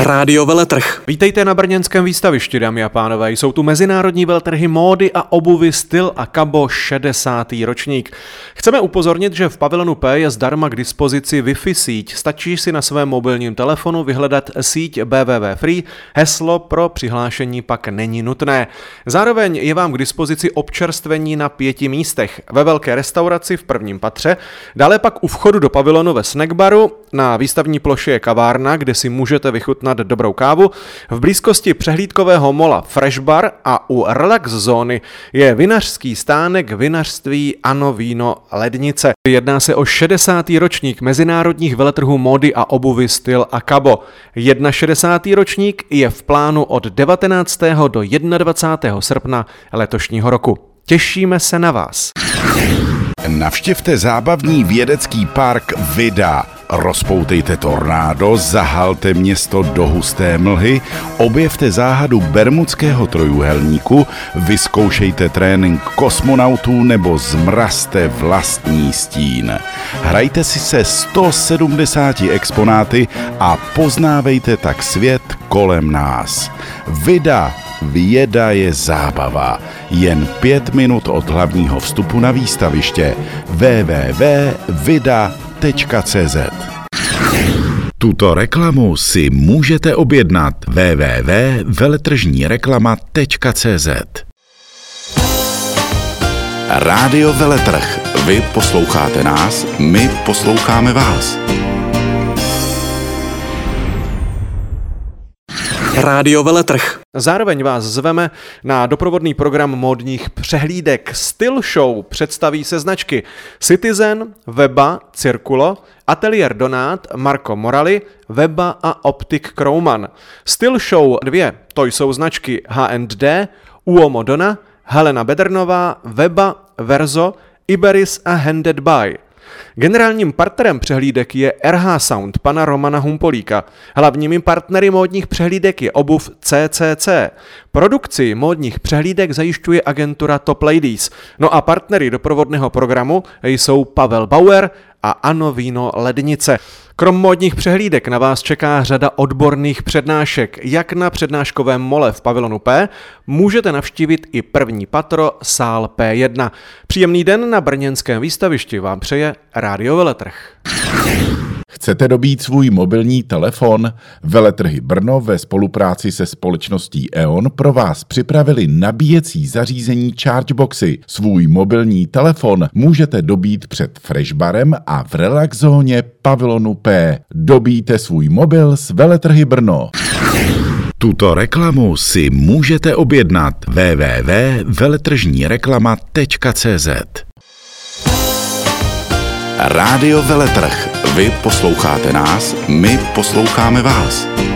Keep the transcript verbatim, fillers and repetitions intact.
Rádio Veletrh. Vítejte na brněnském výstavišti, dámy a pánové. Jsou tu mezinárodní veletrhy módy a obuvy Styl a Cabo šedesátý ročník. Chceme upozornit, že v pavilonu P je zdarma k dispozici Wi-Fi síť. Stačí si na svém mobilním telefonu vyhledat síť B W W Free, heslo pro přihlášení pak není nutné. Zároveň je vám k dispozici občerstvení na pěti místech. Ve velké restauraci v prvním patře, dále pak u vchodu do pavilonu ve snackbaru, na výstavní ploše je kavárna, kde si můžete vychutnat dobrou kávu, v blízkosti přehlídkového mola Fresh Bar a u relax zóny je vinařský stánek vinařství Ano Víno Lednice. Jedná se o šedesátý ročník mezinárodních veletrhů módy a obuvy Styl a Cabo. šedesátý první ročník je v plánu od devatenáctého do dvacátého prvního srpna letošního roku. Těšíme se na vás. Navštivte zábavní vědecký park Vida. Rozpoutejte tornádo, zahalte město do husté mlhy, objevte záhadu Bermudského trojúhelníku, vyzkoušejte trénink kosmonautů nebo zmrazte vlastní stín. Hrajte si se sto sedmdesáti exponáty a poznávejte tak svět kolem nás. Vida. Věda je zábava. Jen pět minut od hlavního vstupu na výstaviště w w w tečka vida tečka c z. Tuto reklamu si můžete objednat w w w tečka veletržní reklama tečka c z. Rádio Veletrh. Vy posloucháte nás, my posloucháme vás. Rádio Veletrh. Zároveň vás zveme na doprovodný program módních přehlídek. Styl Show představí se značky Citizen, Weba, Circulo, Atelier Donát, Marco Morali, Weba a Optik Krouman. Styl Show dva, to jsou značky H and D, Uomo Donna, Helena Bedrnová, Weba, Verzo, Iberis a Handed By. Generálním partnerem přehlídek je R H Sound pana Romana Humpolíka. Hlavními partnery módních přehlídek je obuv C C C. Produkci módních přehlídek zajišťuje agentura Top Ladies. No a partnery doprovodného programu jsou Pavel Bauer a Ano Víno Lednice. Krom módních přehlídek na vás čeká řada odborných přednášek. Jak na přednáškovém mole v pavilonu P můžete navštívit i první patro sál P jedna. Příjemný den na brněnském výstavišti vám přeje Rádio Veletrh. Chcete dobít svůj mobilní telefon? Veletrhy Brno ve spolupráci se společností E O N pro vás připravili nabíjecí zařízení Chargeboxy. Svůj mobilní telefon můžete dobít před Freshbarem a v relax zóně pavilonu P. Dobíte svůj mobil s Veletrhy Brno. Tuto reklamu si můžete objednat w w w tečka veletržní reklama tečka c z. Rádio Veletrh. Vy posloucháte nás, my posloucháme vás.